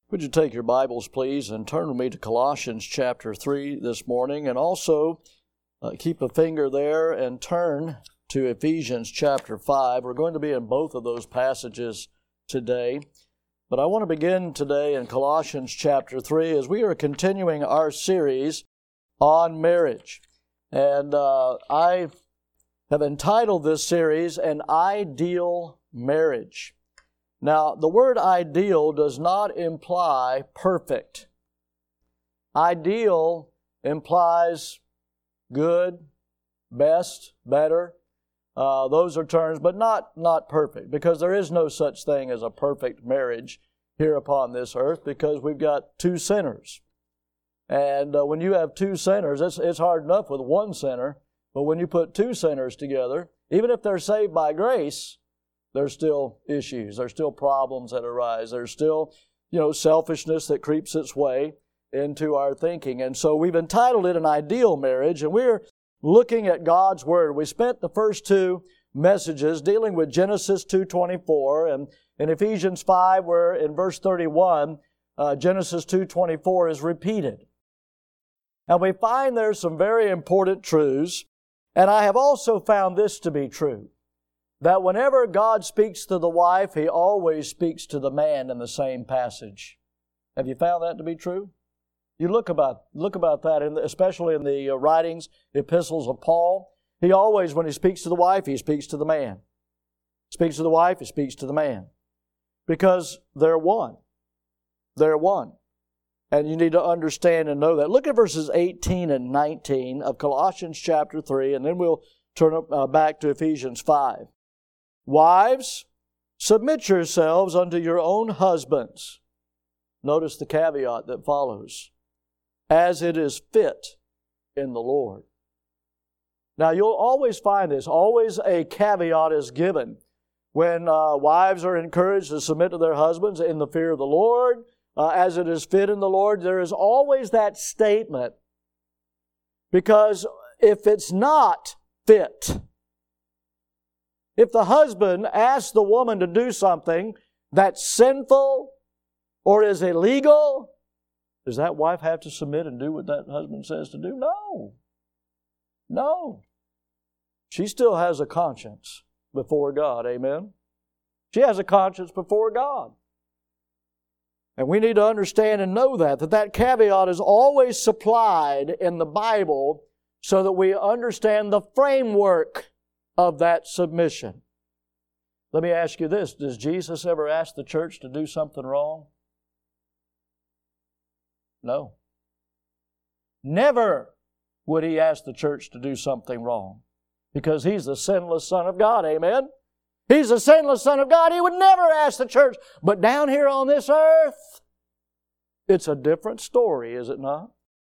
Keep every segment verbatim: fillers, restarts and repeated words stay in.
Would you take your Bibles, please, and turn with me to Colossians chapter three this morning, and also uh, keep a finger there and turn to Ephesians chapter five. We're going to be in both of those passages today, but I want to begin today in Colossians chapter three as we are continuing our series on marriage. And uh, I have entitled this series, An Ideal Marriage. Now, the word ideal does not imply perfect. Ideal implies good, best, better. Uh, those are terms, but not, not perfect, because there is no such thing as a perfect marriage here upon this earth, because we've got two sinners. And uh, when you have two sinners, it's, it's hard enough with one sinner, but when you put two sinners together, even if they're saved by grace, there's still issues. There's still problems that arise. There's still, you know, selfishness that creeps its way into our thinking. And so we've entitled it An Ideal Marriage, and we're looking at God's Word. We spent the first two messages dealing with Genesis two twenty-four, and in Ephesians five, where in verse thirty-one, uh, Genesis two twenty-four is repeated. And we find there's some very important truths, and I have also found this to be true, that whenever God speaks to the wife, He always speaks to the man in the same passage. Have you found that to be true? You look about look about that, in the, especially in the uh, writings, epistles of Paul. He always, when he speaks to the wife, he speaks to the man. Speaks to the wife, he speaks to the man. Because they're one. They're one. And you need to understand and know that. Look at verses eighteen and nineteen of Colossians chapter three, and then we'll turn up, uh, back to Ephesians five. Wives, submit yourselves unto your own husbands. Notice the caveat that follows. As it is fit in the Lord. Now you'll always find this. Always a caveat is given when uh, wives are encouraged to submit to their husbands in the fear of the Lord. Uh, as it is fit in the Lord, there is always that statement. Because if it's not fit, if the husband asks the woman to do something that's sinful or is illegal, does that wife have to submit and do what that husband says to do? No. No. She still has a conscience before God. Amen? She has a conscience before God. And we need to understand and know that, that that caveat is always supplied in the Bible so that we understand the framework of that submission. Let me ask you this. Does Jesus ever ask the church to do something wrong? No. Never would He ask the church to do something wrong, because He's the sinless Son of God. Amen? He's the sinless Son of God. He would never ask the church. But down here on this earth, it's a different story, is it not?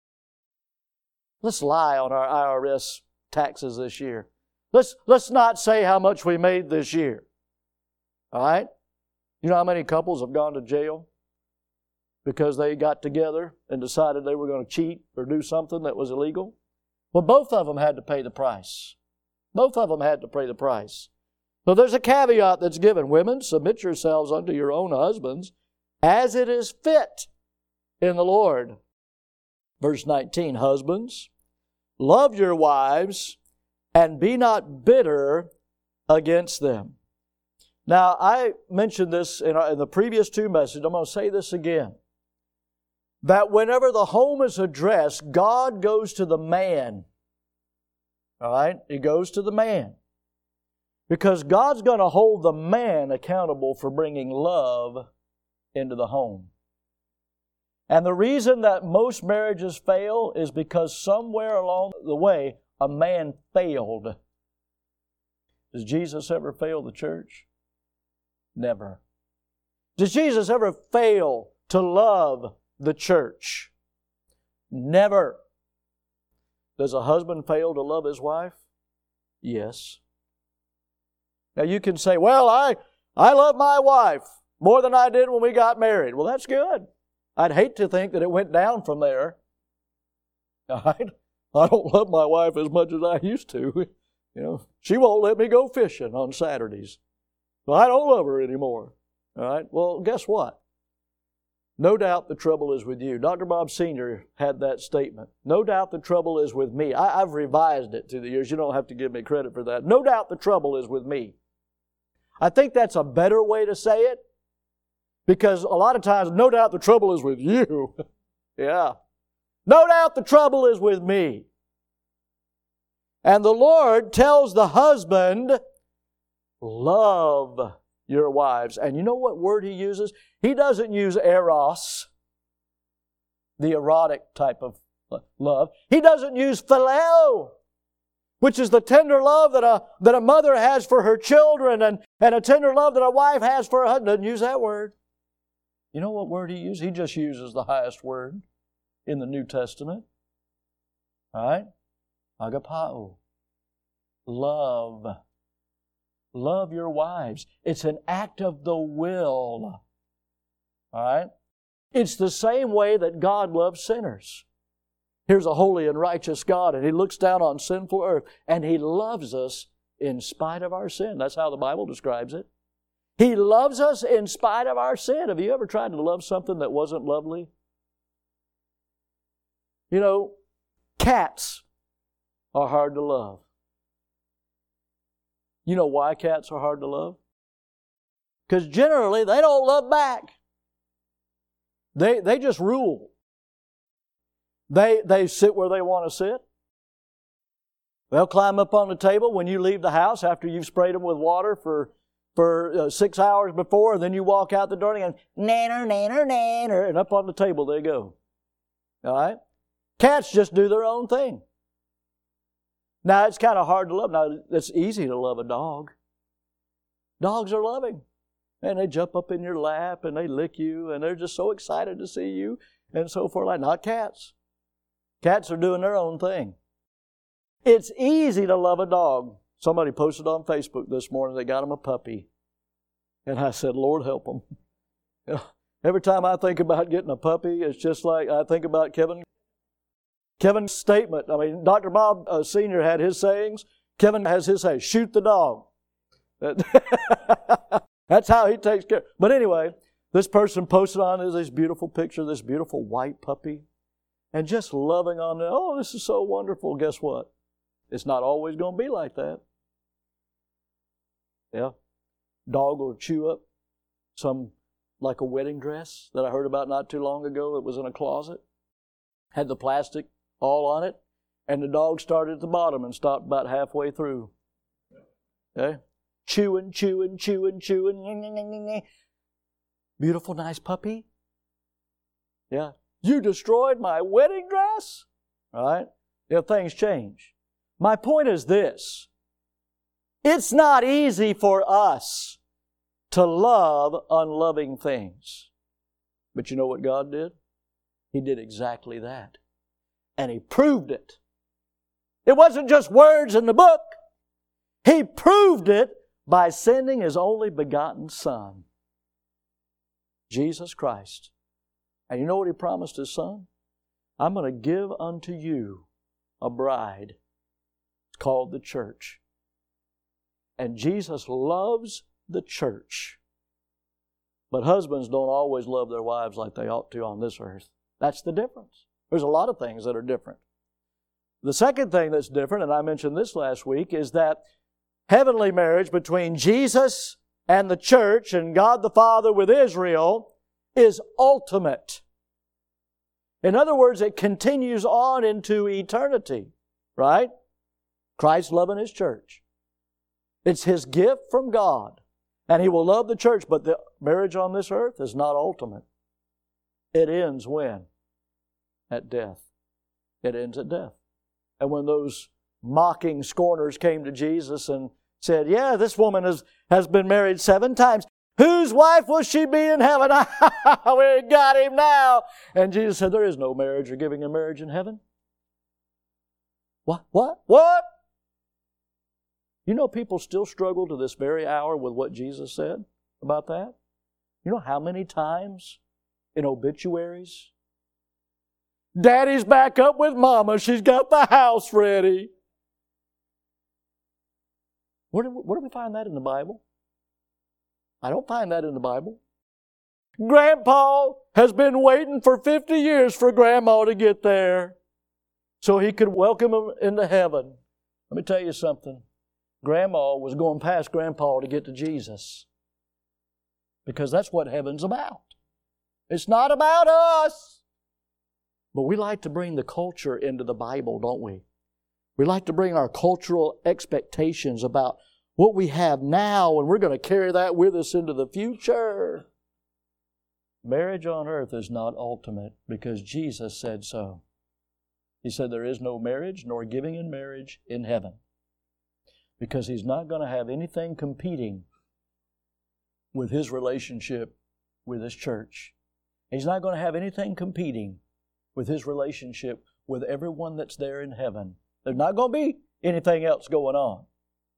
Let's lie on our I R S taxes this year. Let's, let's not say how much we made this year. All right? You know how many couples have gone to jail because they got together and decided they were going to cheat or do something that was illegal? Well, both of them had to pay the price. Both of them had to pay the price. So there's a caveat that's given. Women, submit yourselves unto your own husbands as it is fit in the Lord. Verse nineteen, husbands, love your wives and be not bitter against them. Now, I mentioned this in, our, in the previous two messages. I'm going to say this again. That whenever the home is addressed, God goes to the man. All right? He goes to the man. Because God's going to hold the man accountable for bringing love into the home. And the reason that most marriages fail is because somewhere along the way, a man failed. Does Jesus ever fail the church? Never. Does Jesus ever fail to love the church? Never. Does a husband fail to love his wife? Yes. Now you can say, well, I, I love my wife more than I did when we got married. Well, that's good. I'd hate to think that it went down from there. All right? I don't love my wife as much as I used to. You know, she won't let me go fishing on Saturdays. Well, I don't love her anymore. All right? Well, guess what? No doubt the trouble is with you. Doctor Bob Senior had that statement. No doubt the trouble is with me. I, I've revised it through the years. You don't have to give me credit for that. No doubt the trouble is with me. I think that's a better way to say it, because a lot of times, no doubt the trouble is with you. Yeah. No doubt the trouble is with me. And the Lord tells the husband, love your wives. And you know what word He uses? He doesn't use eros, the erotic type of love. He doesn't use phileo, which is the tender love that a, that a mother has for her children, and, and a tender love that a wife has for her husband. Doesn't use that word. You know what word He uses? He just uses the highest word in the New Testament. All right? Agapao. Love. Love your wives. It's an act of the will. All right? It's the same way that God loves sinners. Here's a holy and righteous God, and He looks down on sinful earth, and He loves us in spite of our sin. That's how the Bible describes it. He loves us in spite of our sin. Have you ever tried to love something that wasn't lovely? You know, cats are hard to love. You know why cats are hard to love? Because generally they don't love back. They, they just rule. They, they sit where they want to sit. They'll climb up on the table when you leave the house after you've sprayed them with water for, for uh, six hours before, and then you walk out the door and go, nanner, nanner, nanner, and up on the table they go. All right? Cats just do their own thing. Now, it's kind of hard to love. Now, it's easy to love a dog. Dogs are loving. And they jump up in your lap and they lick you and they're just so excited to see you and so forth. Like, not cats. Cats are doing their own thing. It's easy to love a dog. Somebody posted on Facebook this morning, they got him a puppy. And I said, Lord, help them. You know, every time I think about getting a puppy, it's just like I think about Kevin. Kevin's statement. I mean, Doctor Bob uh, Senior had his sayings. Kevin has his saying, shoot the dog. That's how he takes care. But anyway, this person posted on this beautiful picture, this beautiful white puppy, and just loving on it. Oh, this is so wonderful. Guess what? It's not always going to be like that. Yeah. Dog will chew up some, like a wedding dress that I heard about not too long ago that was in a closet. Had the plastic all on it, and the dog started at the bottom and stopped about halfway through. Okay? Chewing, chewing, chewing, chewing. Beautiful, nice puppy. Yeah. You destroyed my wedding dress? All right? Yeah, things change. My point is this. It's not easy for us to love unloving things. But you know what God did? He did exactly that. And He proved it. It wasn't just words in the book. He proved it by sending His only begotten Son, Jesus Christ. And you know what He promised His Son? I'm going to give unto you a bride. It's called the church. And Jesus loves the church. But husbands don't always love their wives like they ought to on this earth. That's the difference. There's a lot of things that are different. The second thing that's different, and I mentioned this last week, is that heavenly marriage between Jesus and the church and God the Father with Israel is ultimate. In other words, it continues on into eternity, right? Christ loving His church. It's His gift from God. And He will love the church, but the marriage on this earth is not ultimate. It ends when? At death. It ends at death. And when those mocking scorners came to Jesus and said, yeah, this woman has, has been married seven times. Whose wife will she be in heaven? We got him now. And Jesus said, there is no marriage or giving a marriage in heaven. What? What? What? You know, people still struggle to this very hour with what Jesus said about that. You know how many times in obituaries, Daddy's back up with Mama. She's got the house ready. Where do, where do we find that in the Bible? I don't find that in the Bible. Grandpa has been waiting for fifty years for Grandma to get there so he could welcome him into heaven. Let me tell you something. Grandma was going past Grandpa to get to Jesus. Because that's what heaven's about. It's not about us. But we like to bring the culture into the Bible, don't we? We like to bring our cultural expectations about what we have now, and we're going to carry that with us into the future. Marriage on earth is not ultimate because Jesus said so. He said there is no marriage nor giving in marriage in heaven. Because He's not going to have anything competing with His relationship with His church. He's not going to have anything competing with His relationship with everyone that's there in heaven. There's not going to be anything else going on.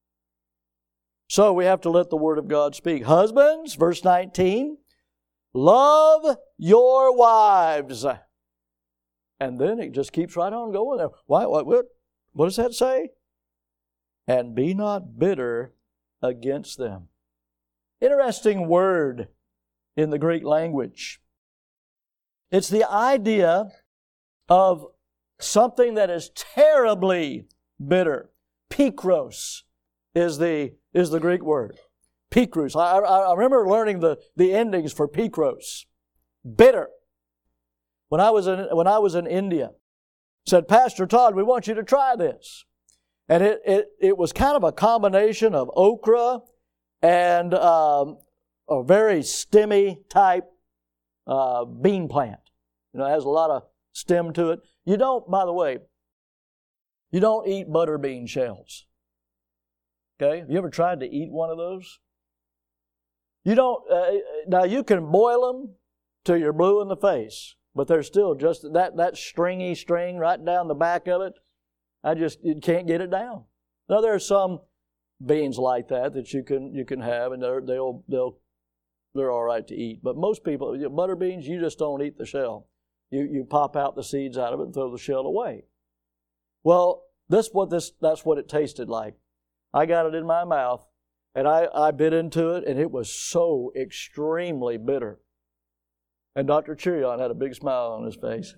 So we have to let the Word of God speak. Husbands, verse nineteen, love your wives. And then it just keeps right on going there. Why, what, what, what does that say? And be not bitter against them. Interesting word in the Greek language. It's the idea of something that is terribly bitter. Pikros is the, is the Greek word. Pikros. I, I, I remember learning the, the endings for Pikros. Bitter. When I was in, when I was in India, said, Pastor Todd, we want you to try this. And it, it, it was kind of a combination of okra and um, a very stemmy type uh, bean plant. You know, it has a lot of stem to it. You don't, by the way, you don't eat butter bean shells. Okay? Have you ever tried to eat one of those? You don't, uh, now you can boil them till you're blue in the face, but they're still just that, that stringy string right down the back of it. I just, you can't get it down. Now there are some beans like that that you can, you can have and they're, they'll, they'll, they're all right to eat. But most people, you know, butter beans, you just don't eat the shell. You, you pop out the seeds out of it and throw the shell away. Well, this what this that's what it tasted like. I got it in my mouth and I, I bit into it and it was so extremely bitter. And Doctor Chirion had a big smile on his face.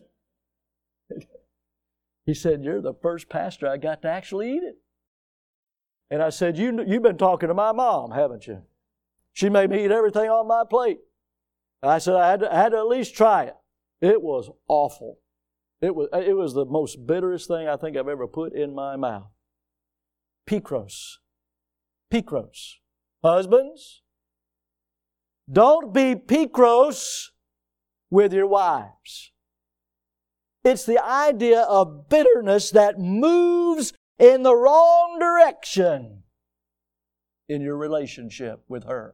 He said, you're the first pastor I got to actually eat it. And I said, you, you've been talking to my mom, haven't you? She made me eat everything on my plate. And I said, I had, to, I had to at least try it. It was awful. It was, it was the most bitterest thing I think I've ever put in my mouth. Pikros. Pikros. Husbands, don't be pikros with your wives. It's the idea of bitterness that moves in the wrong direction in your relationship with her.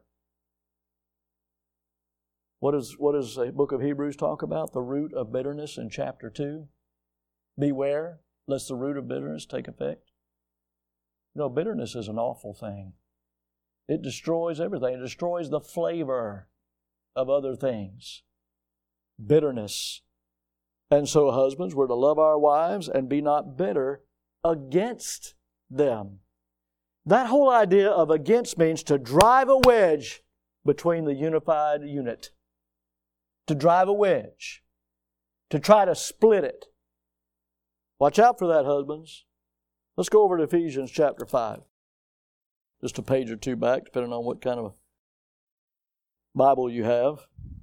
What, is, what does the book of Hebrews talk about? The root of bitterness in chapter two. Beware lest the root of bitterness take effect. You know, bitterness is an awful thing. It destroys everything. It destroys the flavor of other things. Bitterness. And so, husbands, we're to love our wives and be not bitter against them. That whole idea of against means to drive a wedge between the unified unit. To drive a wedge. To try to split it. Watch out for that, husbands. Let's go over to Ephesians chapter five. Just a page or two back, depending on what kind of a Bible you have.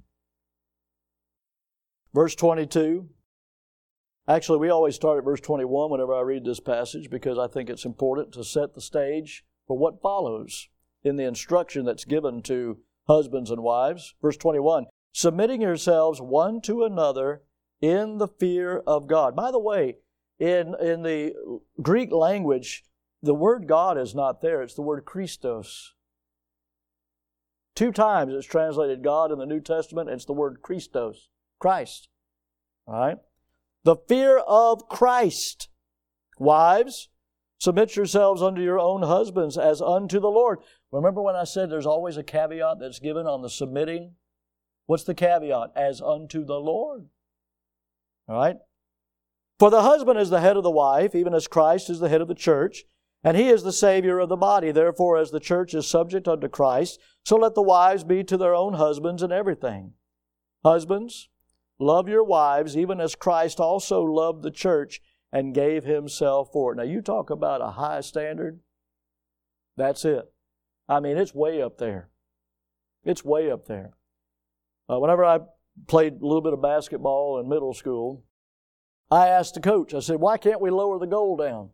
Verse twenty-two. Actually, we always start at verse twenty-one whenever I read this passage because I think it's important to set the stage for what follows in the instruction that's given to husbands and wives. Verse twenty-one, submitting yourselves one to another in the fear of God. By the way, in, in the Greek language, the word God is not there. It's the word Christos. Two times it's translated God in the New Testament. It's the word Christos, Christ. All right? The fear of Christ. Wives, submit yourselves unto your own husbands as unto the Lord. Remember when I said there's always a caveat that's given on the submitting? What's the caveat? As unto the Lord. All right? For the husband is the head of the wife, even as Christ is the head of the church, and He is the Savior of the body. Therefore, as the church is subject unto Christ, so let the wives be to their own husbands in everything. Husbands, love your wives, even as Christ also loved the church and gave himself for it. Now, you talk about a high standard. That's it. I mean, it's way up there. It's way up there. Uh, whenever I played a little bit of basketball in middle school, I asked the coach, I said, why can't we lower the goal down?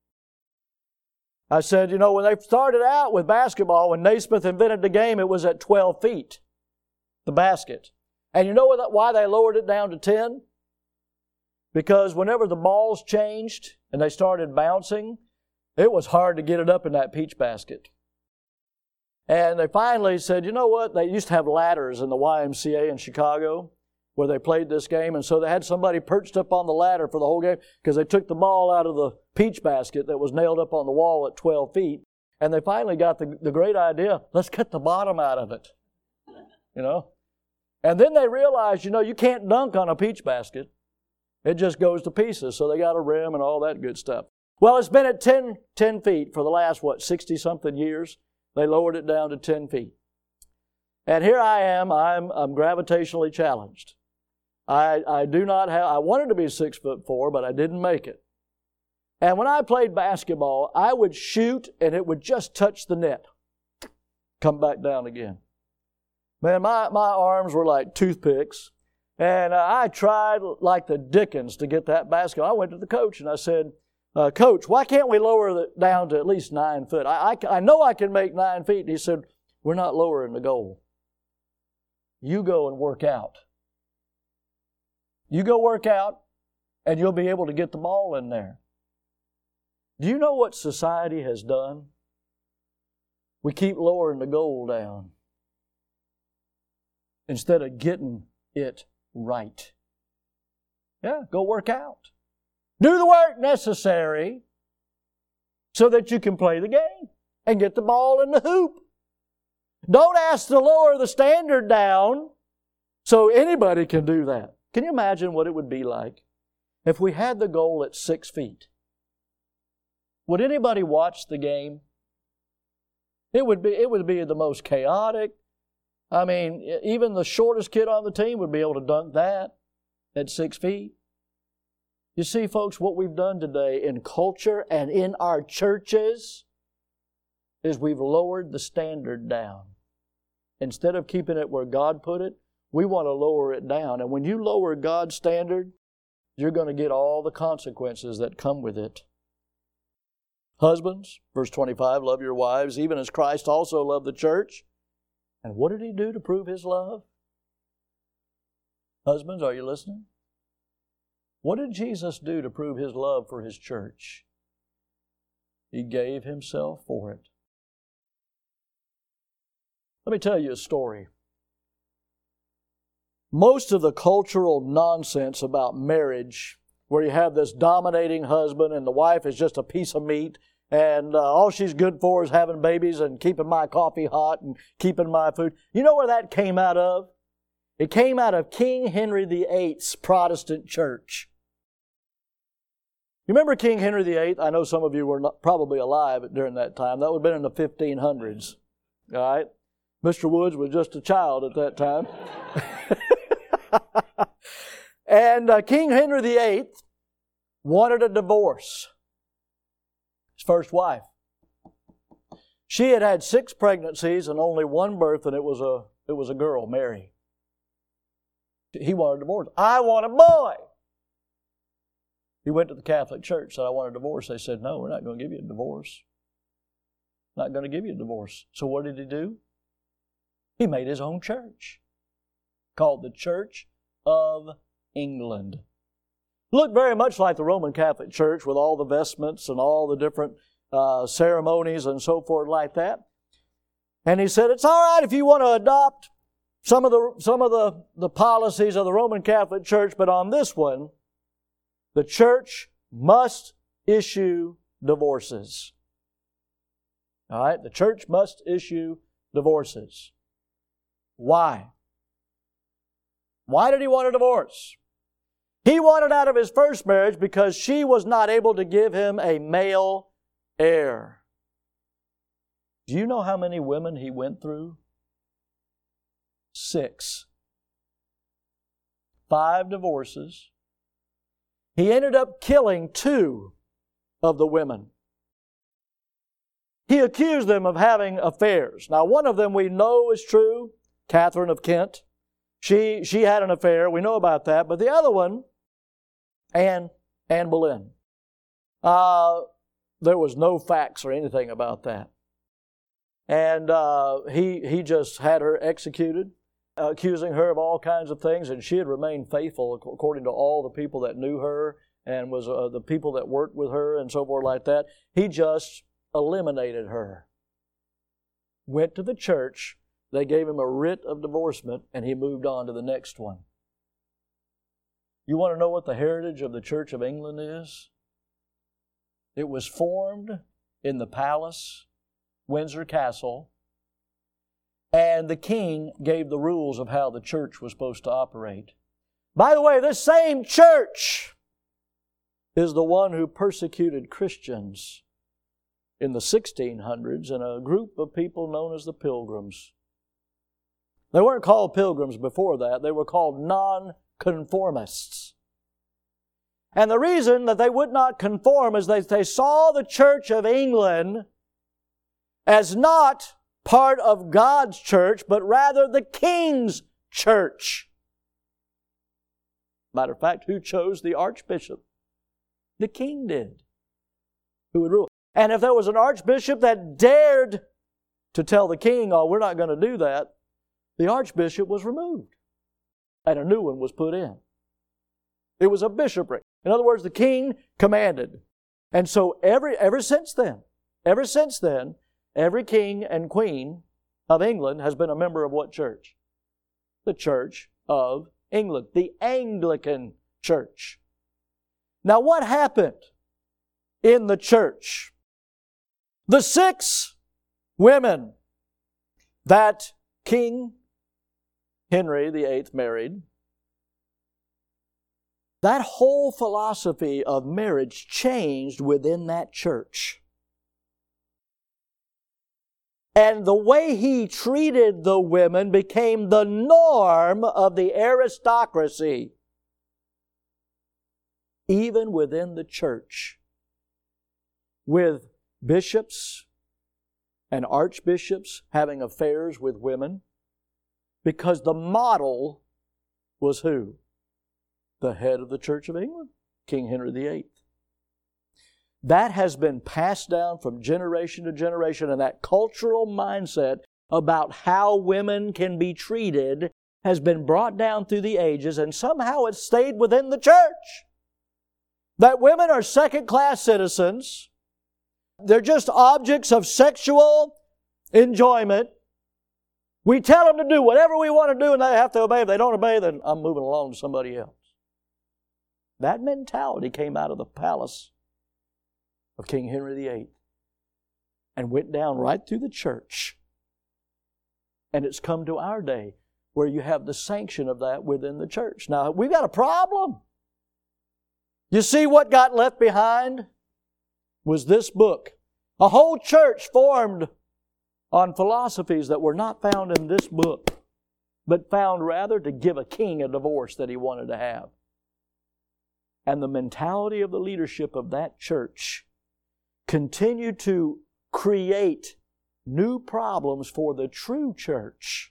I said, you know, when they started out with basketball, when Naismith invented the game, it was at twelve feet, the basket. And you know why they lowered it down to ten? Because whenever the balls changed and they started bouncing, it was hard to get it up in that peach basket. And they finally said, you know what? They used to have ladders in the Y M C A in Chicago where they played this game. And so they had somebody perched up on the ladder for the whole game because they took the ball out of the peach basket that was nailed up on the wall at twelve feet. And they finally got the, the great idea, let's cut the bottom out of it. You know? And then they realized, you know, you can't dunk on a peach basket. It just goes to pieces. So they got a rim and all that good stuff. Well, it's been at ten, ten feet for the last, what, sixty-something years. They lowered it down to ten feet. And here I am, I'm, I'm gravitationally challenged. I, I do not have, I wanted to be six foot four, but I didn't make it. And when I played basketball, I would shoot and it would just touch the net. Come back down again. Man, my, my arms were like toothpicks. And uh, I tried like the dickens to get that basketball. I went to the coach and I said, Uh, Coach, why can't we lower it down to at least nine foot? I, I, I know I can make nine feet. And he said, we're not lowering the goal. You go and work out. You go work out, and you'll be able to get the ball in there. Do you know what society has done? We keep lowering the goal down instead of getting it right. Yeah, go work out. Do the work necessary so that you can play the game and get the ball in the hoop. Don't ask to lower the standard down so anybody can do that. Can you imagine what it would be like if we had the goal at six feet? Would anybody watch the game? It would be, it would be the most chaotic. I mean, even the shortest kid on the team would be able to dunk that at six feet. You see, folks, what we've done today in culture and in our churches is we've lowered the standard down. Instead of keeping it where God put it, we want to lower it down. And when you lower God's standard, you're going to get all the consequences that come with it. Husbands, verse twenty-five, love your wives, even as Christ also loved the church. And what did He do to prove His love? Husbands, are you listening? What did Jesus do to prove His love for His church? He gave Himself for it. Let me tell you a story. Most of the cultural nonsense about marriage, where you have this dominating husband and the wife is just a piece of meat, and uh, all she's good for is having babies and keeping my coffee hot and keeping my food. You know where that came out of? It came out of King Henry the eighth's Protestant church. You remember King Henry the eighth? I know some of you were not, probably alive during that time. That would have been in the fifteen hundreds. All right? Mister Woods was just a child at that time. And uh, King Henry the eighth wanted a divorce. His first wife. She had had six pregnancies and only one birth, and it was a it was a girl, Mary. He wanted a divorce. I want a boy. He went to the Catholic Church, said, I want a divorce. They said, no, we're not going to give you a divorce. Not going to give you a divorce. So what did he do? He made his own church, called the Church of England. Looked very much like the Roman Catholic Church with all the vestments and all the different uh, ceremonies and so forth like that. And he said, it's all right if you want to adopt some of the some of the, the policies of the Roman Catholic Church, but on this one, the church must issue divorces. All right? The church must issue divorces. Why? Why did he want a divorce? He wanted out of his first marriage because she was not able to give him a male heir. Do you know how many women he went through? Six. five divorces. He ended up killing two of the women. He accused them of having affairs. Now, one of them we know is true, Catherine of Kent. She, she had an affair. We know about that. But the other one, Anne, Anne Boleyn, uh, there was no facts or anything about that. And uh, he, he just had her executed, uh, accusing her of all kinds of things, and she had remained faithful according to all the people that knew her and was uh, the people that worked with her and so forth like that. He just eliminated her. Went to the church, they gave him a writ of divorcement, and he moved on to the next one. You want to know what the heritage of the Church of England is? It was formed in the palace, Windsor Castle, and the king gave the rules of how the church was supposed to operate. By the way, this same church is the one who persecuted Christians in the sixteen hundreds in a group of people known as the Pilgrims. They weren't called Pilgrims before that. They were called nonconformists. And the reason that they would not conform is that they saw the Church of England as not part of God's church, but rather the king's church. Matter of fact, who chose the archbishop? The king did, who would rule. And if there was an archbishop that dared to tell the king, oh, we're not going to do that, the archbishop was removed and a new one was put in. It was a bishopric. In other words, the king commanded. And so every ever since then, ever since then, every king and queen of England has been a member of what church? The Church of England, the Anglican Church. Now, what happened in the church? The six women that King Henry the Eighth married, that whole philosophy of marriage changed within that church. And the way he treated the women became the norm of the aristocracy, even within the church, with bishops and archbishops having affairs with women, because the model was who? The head of the Church of England, King Henry the Eighth. That has been passed down from generation to generation, and that cultural mindset about how women can be treated has been brought down through the ages, and somehow it stayed within the church. That women are second-class citizens. They're just objects of sexual enjoyment. We tell them to do whatever we want to do, and they have to obey. If they don't obey, then I'm moving along to somebody else. That mentality came out of the palace of King Henry the Eighth and went down right through the church. And it's come to our day where you have the sanction of that within the church. Now, we've got a problem. You see, what got left behind was this book. A whole church formed on philosophies that were not found in this book, but found rather to give a king a divorce that he wanted to have. And the mentality of the leadership of that church continued to create new problems for the true church.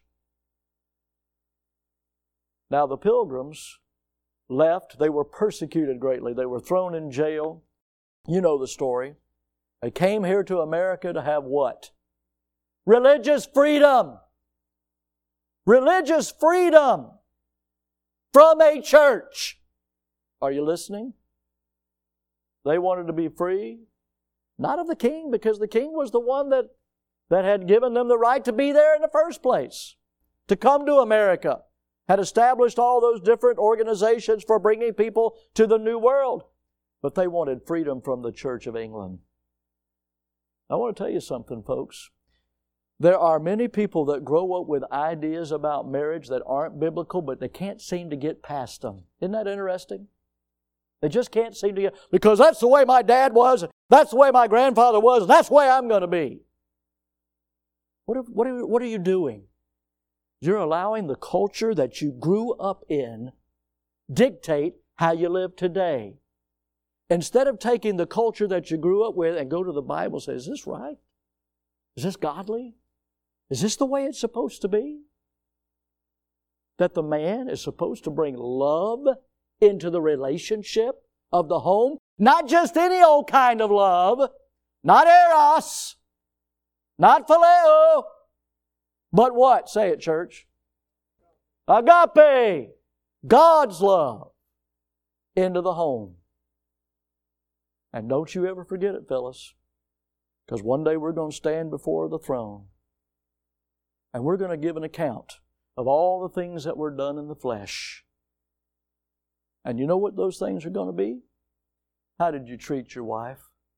Now, the Pilgrims left. They were persecuted greatly. They were thrown in jail. You know the story. They came here to America to have what? Religious freedom. Religious freedom from a church. Are you listening? They wanted to be free, not of the king, because the king was the one that, that had given them the right to be there in the first place, to come to America, had established all those different organizations for bringing people to the New World. But they wanted freedom from the Church of England. I want to tell you something, folks. There are many people that grow up with ideas about marriage that aren't biblical, but they can't seem to get past them. Isn't that interesting? They just can't seem to get, because that's the way my dad was, that's the way my grandfather was, and that's the way I'm going to be. What are, what are, what are you doing? You're allowing the culture that you grew up in dictate how you live today. Instead of taking the culture that you grew up with and go to the Bible and say, is this right? Is this godly? Is this the way it's supposed to be? That the man is supposed to bring love into the relationship of the home. Not just any old kind of love. Not eros. Not phileo. But what? Say it, church. Agape. God's love into the home. And don't you ever forget it, fellas. Because one day we're going to stand before the throne. And we're going to give an account of all the things that were done in the flesh. And you know what those things are going to be? How did you treat your wife?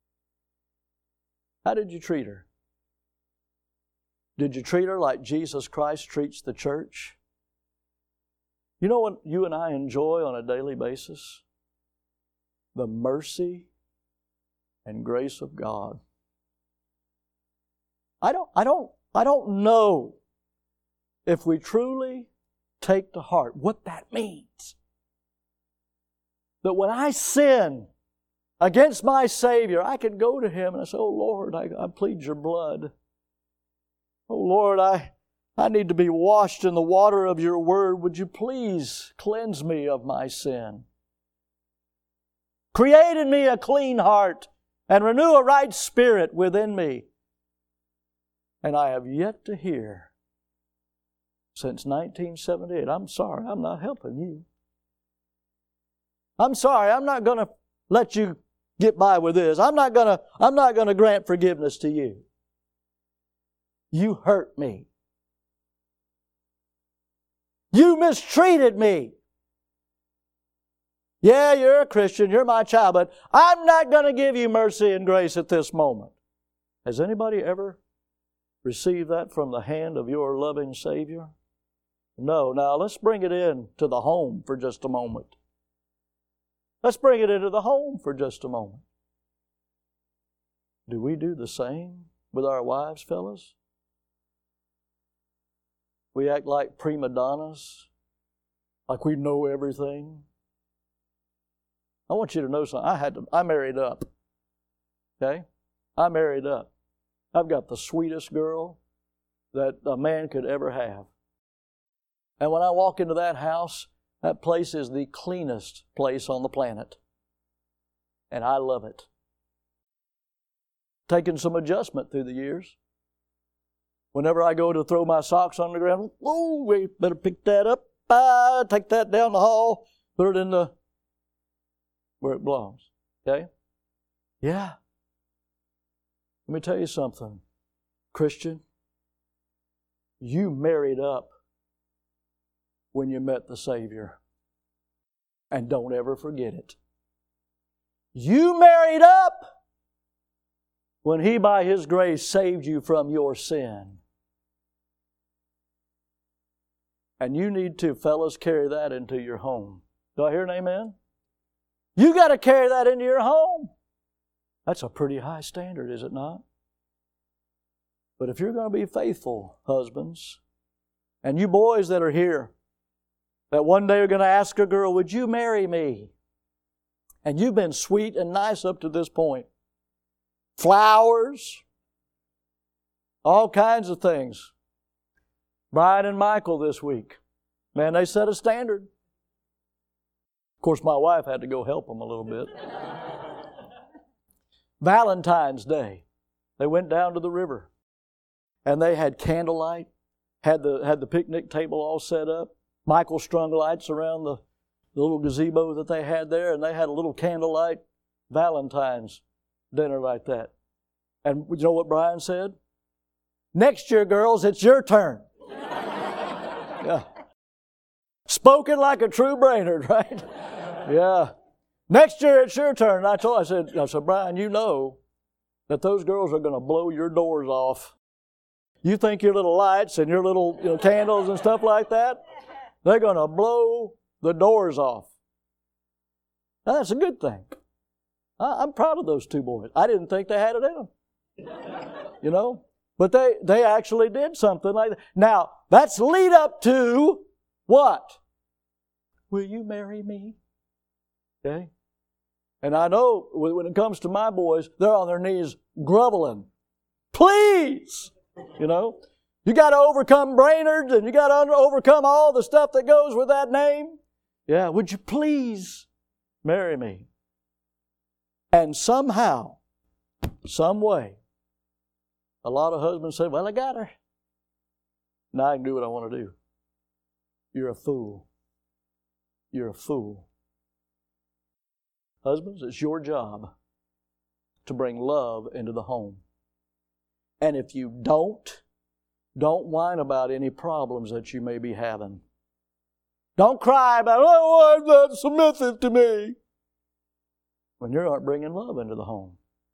How did you treat her? Did you treat her like Jesus Christ treats the church? You know what you and I enjoy on a daily basis? The mercy and grace of God. I don't, I don't, I don't know if we truly take to heart what that means. That when I sin against my Savior, I can go to Him and I say, oh Lord, I, I plead your blood. Oh Lord, I, I need to be washed in the water of your word. Would you please cleanse me of my sin? Create in me a clean heart and renew a right spirit within me. And I have yet to hear since nineteen seventy-eight, I'm sorry, I'm not helping you. I'm sorry, I'm not going to let you get by with this. I'm not going to, I'm not going to grant forgiveness to you. You hurt me. You mistreated me. Yeah, you're a Christian, you're my child, but I'm not going to give you mercy and grace at this moment. Has anybody ever received that from the hand of your loving Savior? No. Now, let's bring it in to the home for just a moment. Let's bring it into the home for just a moment. Do we do the same with our wives, fellas? We act like prima donnas, like we know everything. I want you to know something. I had to, I married up. Okay? I married up. I've got the sweetest girl that a man could ever have. And when I walk into that house, that place is the cleanest place on the planet. And I love it. Taken some adjustment through the years. Whenever I go to throw my socks on the ground, oh, we better pick that up, ah, take that down the hall, put it in the where it belongs. Okay? Yeah. Let me tell you something, Christian. You married up when you met the Savior. And don't ever forget it. You married up when He, by His grace, saved you from your sin. And you need to, fellas, carry that into your home. Do I hear an amen? You got to carry that into your home. That's a pretty high standard, is it not? But if you're going to be faithful husbands, and you boys that are here, that one day are going to ask a girl, would you marry me? And you've been sweet and nice up to this point. Flowers, all kinds of things. Brian and Michael this week, man, they set a standard. Of course, my wife had to go help them a little bit. Valentine's Day, they went down to the river, and they had candlelight, had the had the picnic table all set up. Michael strung lights around the, the little gazebo that they had there, and they had a little candlelight Valentine's dinner like that. And you know what Brian said? Next year, girls, it's your turn. Yeah. Spoken like a true Brainerd, right? Yeah. Next year, it's your turn. And I told I said, I said, Brian, you know that those girls are going to blow your doors off. You think your little lights and your little you know, candles and stuff like that, they're going to blow the doors off. Now, that's a good thing. I, I'm proud of those two boys. I didn't think they had it in them. You know? But they, they actually did something like that. Now, that's lead up to what? will you marry me? Okay? And I know when it comes to my boys, they're on their knees groveling. Please! You know? You got to overcome Brainerd, and you got to overcome all the stuff that goes with that name. Yeah, would you please marry me? And somehow, some way, a lot of husbands say, well, I got her. Now I can do what I want to do. You're a fool. You're a fool. Husbands, it's your job to bring love into the home. And if you don't, don't whine about any problems that you may be having. Don't cry about, oh, I'm not submissive to me, when you aren't bringing love into the home.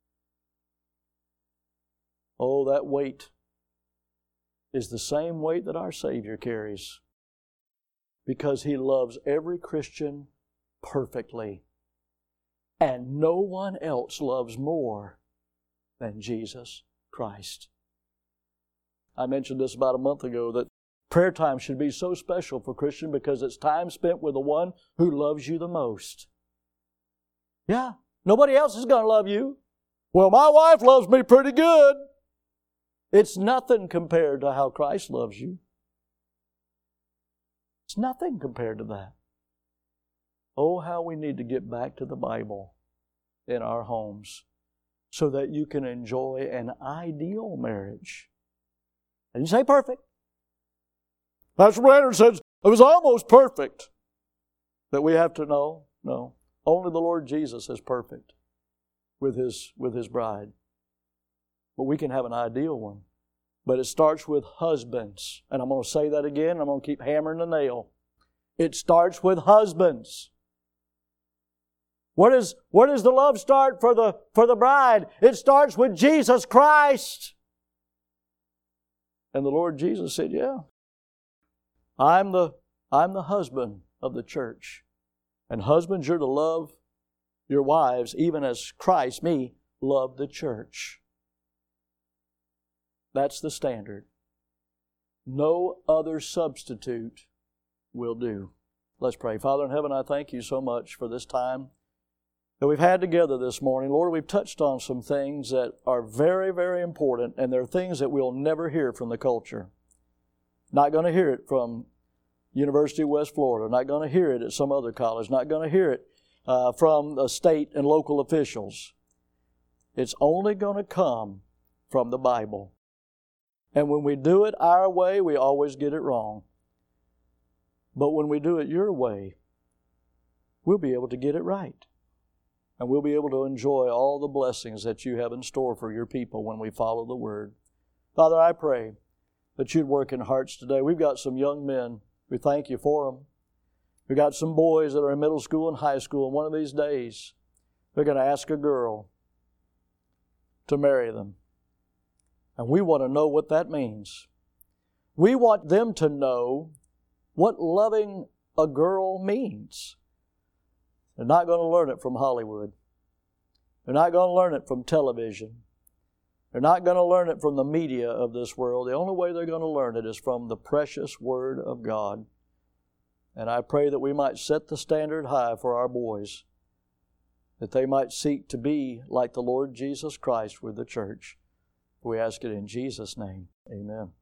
Oh, that weight is the same weight that our Savior carries, because He loves every Christian perfectly. And no one else loves more than Jesus Christ. I mentioned this about a month ago, that prayer time should be so special for Christians because it's time spent with the one who loves you the most. Yeah, nobody else is going to love you. Well, my wife loves me pretty good. It's nothing compared to how Christ loves you. It's nothing compared to that. Oh, how we need to get back to the Bible in our homes so that you can enjoy an ideal marriage. I didn't say perfect. Pastor Brainerd says it was almost perfect. That we have to know, no. Only the Lord Jesus is perfect with His, with His bride. But we can have an ideal one. But it starts with husbands. And I'm going to say that again. I'm going to keep hammering the nail. It starts with husbands. Where does, where does the love start for the, for the bride? It starts with Jesus Christ. And the Lord Jesus said, yeah, I'm the, I'm the husband of the church. And husbands, you're to love your wives even as Christ, me, loved the church. That's the standard. No other substitute will do. Let's pray. Father in heaven, I thank You so much for this time that we've had together this morning. Lord, we've touched on some things that are very, very important, and they're things that we'll never hear from the culture. Not going to hear it from University of West Florida. Not going to hear it at some other college. Not going to hear it uh, from the state and local officials. It's only going to come from the Bible. And when we do it our way, we always get it wrong. But when we do it Your way, we'll be able to get it right. And we'll be able to enjoy all the blessings that You have in store for Your people when we follow the Word. Father, I pray that You'd work in hearts today. We've got some young men. We thank You for them. We've got some boys that are in middle school and high school, and one of these days they're going to ask a girl to marry them. And we want to know what that means. We want them to know what loving a girl means. They're not going to learn it from Hollywood. They're not going to learn it from television. They're not going to learn it from the media of this world. The only way they're going to learn it is from the precious Word of God. And I pray that we might set the standard high for our boys, that they might seek to be like the Lord Jesus Christ with the church. We ask it in Jesus' name. Amen.